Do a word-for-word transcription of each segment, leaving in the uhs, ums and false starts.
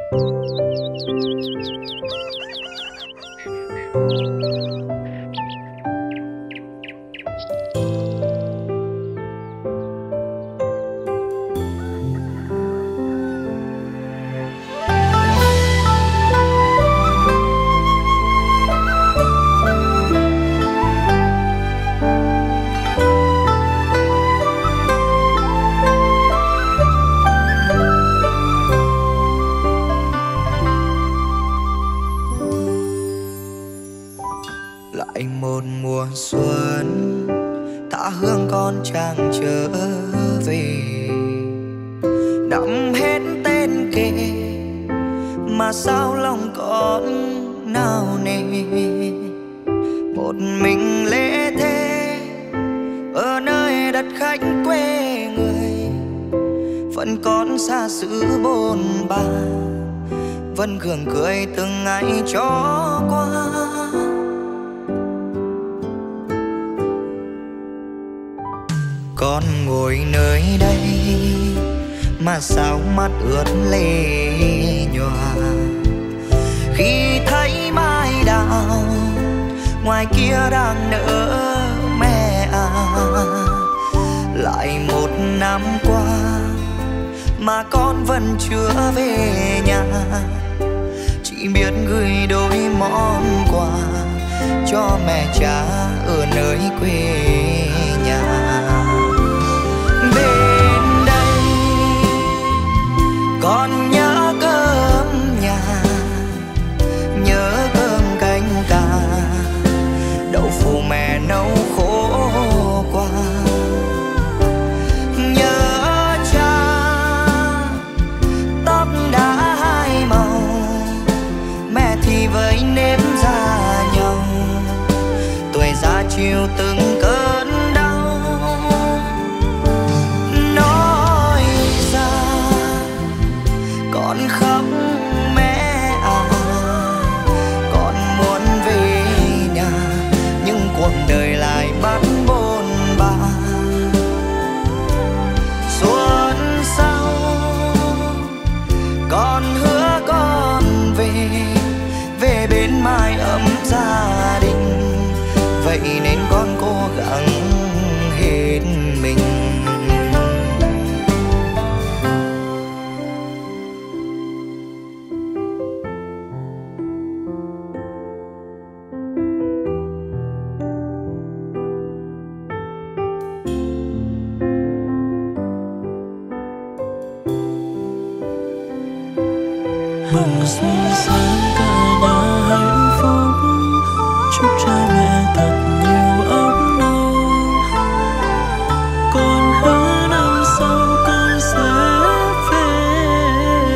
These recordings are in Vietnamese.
Lại một mùa xuân tha hương con chẳng trở về, năm hết tên kề mà sao lòng con nào nề. Một mình lễ thế ở nơi đất khách quê người, vẫn còn xa xứ bồn ba, vẫn gượng cười từng ngày cho qua. Con ngồi nơi đây mà sao mắt ướt lệ nhòa, khi thấy mai đào ngoài kia đang nở mẹ à. Lại một năm qua mà con vẫn chưa về nhà, chỉ biết gửi đôi món quà cho mẹ cha ở nơi quê nhà. Bên đây con nhớ cơm nhà, nhớ cơm canh cà, đậu phụ mẹ nấu khổ qua. Nhớ cha tóc đã hai màu, mẹ thì với nếp da nhau, tuổi già chiều từng cơn đau. Nói ra con khóc mẹ à, con muốn về nhà nhưng cuộc đời lại bắt bôn ba. Xuân sau con hứa con về, về bên mái ấm gia đình, vậy nên con cố gắng hết mình. Mừng xuân sáng cả nhà hạnh phúc, chúc cha mẹ thật nhiều ấm no. Con hứa năm sau con sẽ về.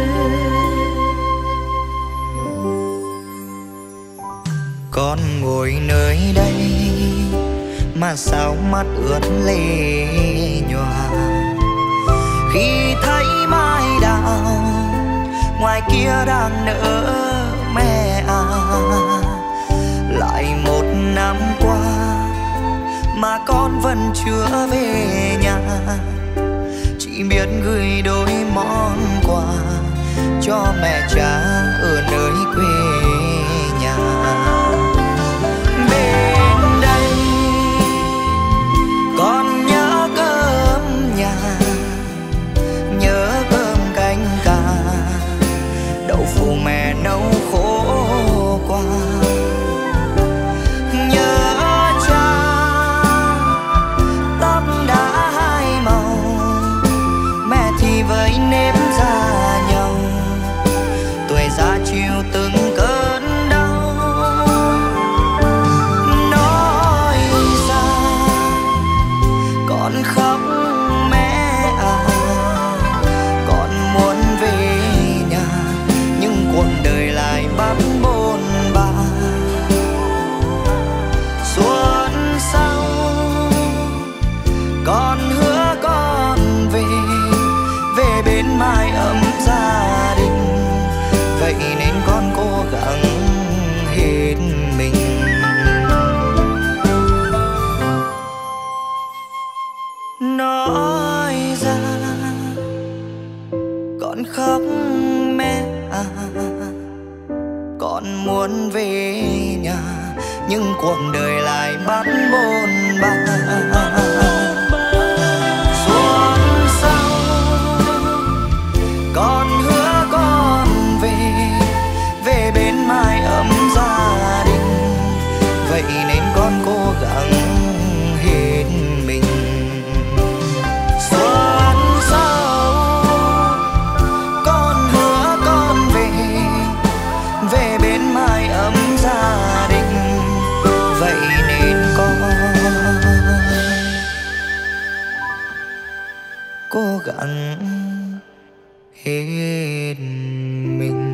Con ngồi nơi đây mà sao mắt ướt lệ nhòa, khi thấy mai đào ngoài kia đang nở mẹ à. Lại một năm qua mà con vẫn chưa về nhà, chỉ biết gửi đôi món quà cho mẹ cha ở nơi quê nhà. Bên đây con nhớ cơm nhà, nhớ cơm canh cà, đậu phụ mẹ nấu khổ qua. Nhớ cha tóc đã hai màu, mẹ thì với nếp da nhau, tuổi già chiều từng cơn đau. Nói ra con khóc mẹ à, con muốn về nhà nhưng cuộc đời lại bắt bôn ba. muốn về nhà, nhưng cuộc đời lại bắt bôn ba. Xuân sau con hứa con về, về bên mái ấm gia đình, vậy nên con cố gắng hết mình. Xuân sau con hứa con về, về bên mái ấm gia đình, vậy nên con cố gắng hết mình.